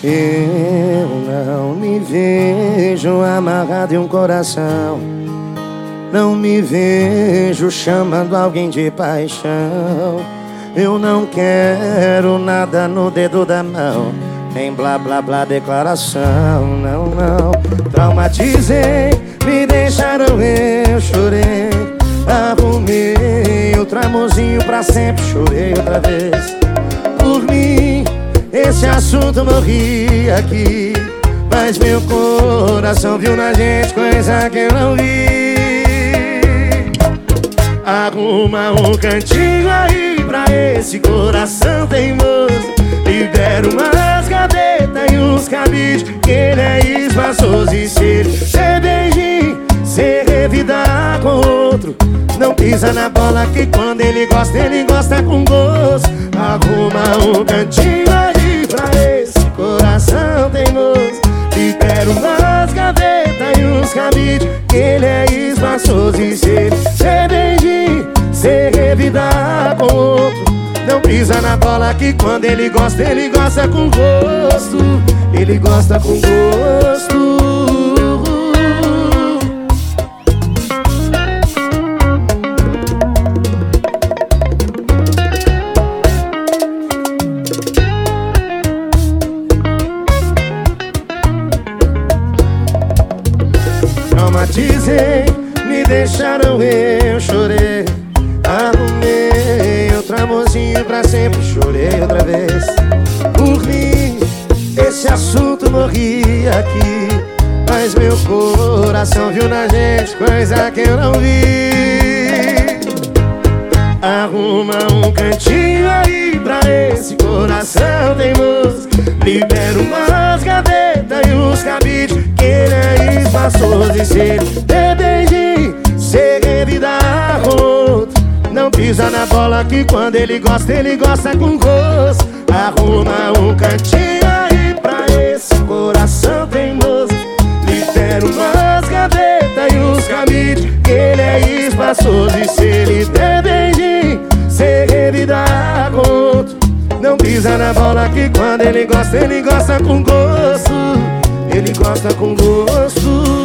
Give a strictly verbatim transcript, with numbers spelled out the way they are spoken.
Eu não me vejo amarrado em um coração. Não me vejo chamando alguém de paixão. Eu não quero nada no dedo da mão, nem blá blá blá declaração. Não, não. Traumatizei, me deixaram, eu chorei. Arrumei outro amorzinho pra sempre, chorei outra vez. Por mim, esse assunto morri aqui, mas meu coração viu na gente coisa que eu não vi. Arruma um cantinho aí pra esse coração teimoso. Libera umas gavetas e uns cabides, que ele é espaçoso. E se ele ser beijinho, se revidar com outro, não pisa na bola que quando ele gosta, ele gosta com gosto. Arruma um cantinho aí pra esse coração teimoso. Libera umas gavetas e uns cabides, que ele é espaçoso. E se ele ser beijinho, se revidar com outro, não pisa na bola que quando ele gosta, ele gosta com gosto. Ele gosta com gosto. Traumatizei, me deixaram, eu chorei. Arrumei outro amorzinho pra sempre, chorei outra vez. Por mim, esse assunto morri aqui, mas meu coração viu na gente coisa que eu não vi. Arruma um cantinho aí pra esse coração teimoso. Libera umas gavetas e uns cabides, que ele é espaçoso. E se ele der beijinho, se revidar com outro, não pisa na bola que quando ele gosta, ele gosta com gosto. Arruma um cantinho aí pra esse coração teimoso. Libera umas gavetas e uns cabides, que ele é espaçoso. E se ele der beijinho, se revidar com outro, não pisa na bola que quando ele gosta, ele gosta com gosto. Ele gosta com gosto.